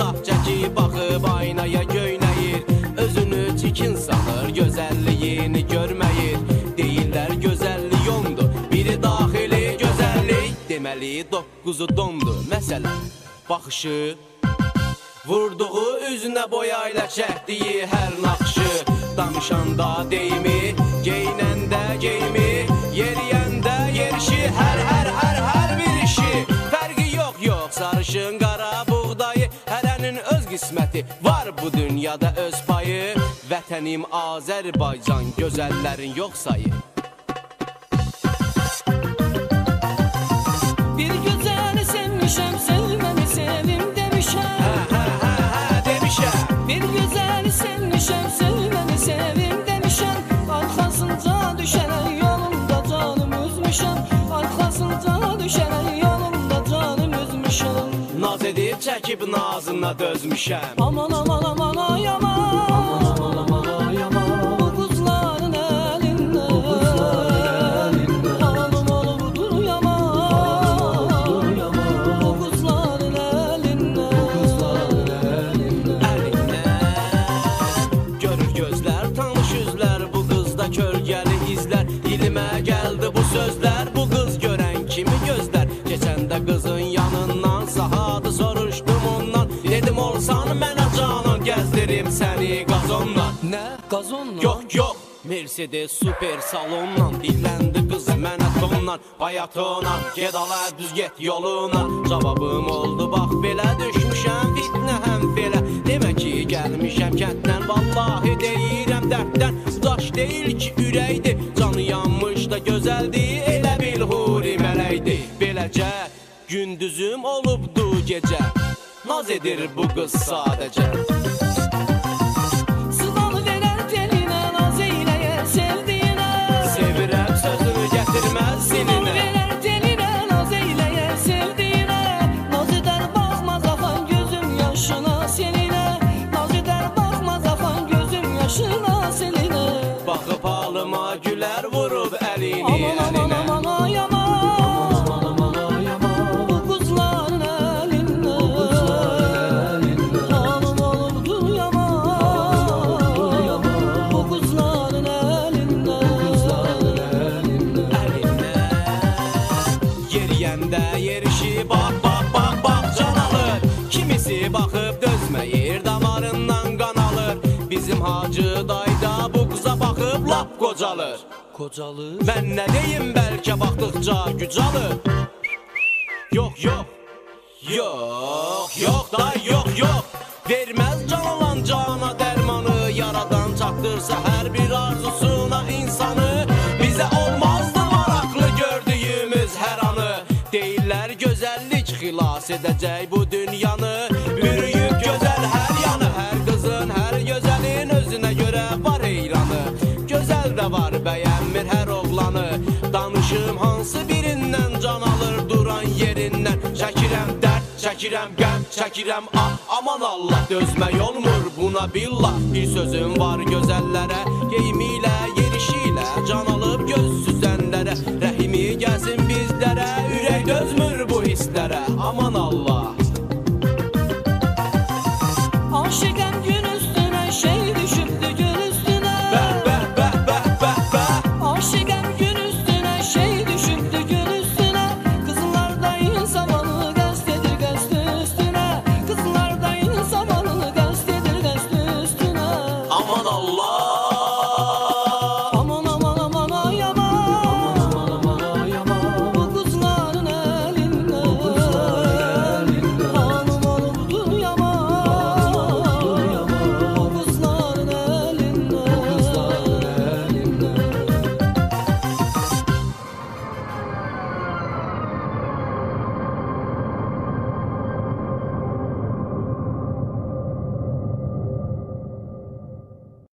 hesab çəkib baxıb aynaya göynəyir. Özünü çikin sanır, gözəlliyini görməyir. Deyirlər gözəllik ondur, biri daxili gözəllik. Deməli 9'u dondu, məsələn baxışı, vurduğu üzünə boyayla çəkdiyi hər naxşı. Danışanda deyimi, geyinəndə geyimi, yeriyəndə yerişi, hər bir işi. Fərqi yox, sarışın qara buğdayı, hərənin öz qisməti, var bu dünyada öz payı. Vətənim Azərbaycan, gözəllərin yox sayı. Bir gözəli sevmişəm, sevməni sevim demişəm. Demişəm. Bir gözəli sevmişəm, sevməni sevim demişəm. Arxasınca düşənən yolumda canım üzmüşəm. Arxasınca düşənən yolumda canım üzmüşəm. Naz edib çəkib nazına dözmüşəm. Aman aman aman ay aman, aman aman ay aman. Bu qızların əlindən, bu qızların əlindən halım olubdur yaman, bu qızların əlindən, bu qızların əlindən. Görür gözlər, tanış üzlər, bu qızda kölgəli izlər. Dilimə gəldi bu sözlər, bu qız görən kimi gözlər. Keçəndə qızın yanından sahadı soruşdum ondan. Dedim olsan mənə canan, gəzdirim səni qazonla. Nə? Qazonla? Yox, Mercedes super salonla. Dilləndi qız mənə tonla, bayatona, gedala düz get yoluna. Cavabım oldu bax belə, düşmüşəm fitnə həm belə. Demək ki gəlmişəm kənddən, vallahi deyirəm dərddən. Daş deyil ki ürəkdir, canı yanmış da gözəldi, elə bil huri mələkdir. Beləcə gündüzüm olubdu gecə, naz edir bu qız sadəcə. Sınalı verər telinə, naz eyləyər sevdiyinə. Sevirəm sözünü gətirməz Sınalı zilinə. verər telinə, naz eyləyər sevdiyinə. Naz edər baxmaz axan gözüm yaşına seninə. Naz edər baxmaz axan gözüm yaşına seninə. Baxıb halıma gülər, vurub əlini Aman aman əlinə. aman ay aman, aman aman ay aman. Bu qızların əlindən, bu qızların əlindən halım olubdur yaman, bu qızların əlindən, bu qızların əlindən. Yeriyəndə yerişi, bax can alır. Kimisi baxıb dözməyir, damarından qan alır. Bizim Hacı dayda bu qıza baxıb lap qocalır. Qocalır? Mən nə deyim, bəlkə baxdıqca güc alır. Yox day, yox. Verməz can olan cana dərmanı, yaradan çatdırsa hər bir arzusuna insanı. Bizə olmazdı maraqlı gördüyümüz hər anı. Deyirlər gözəllik xilas edəcək bu dünyanı. Bürüyüb gözəl hər yanı, hər qızın, hər gözəlin özünə görə var heyranı. Gözəl də var, bəyənmir hər oğlanı. Danışım hansı birindən can alır duran yerindən. Çəkirəm dərd, çəkirəm qəm, çəkirəm aman Allah. Dözmək olmur buna billah. Bir sözüm var gözəllərə, geyimilə, yerişilə can alıb gözsüz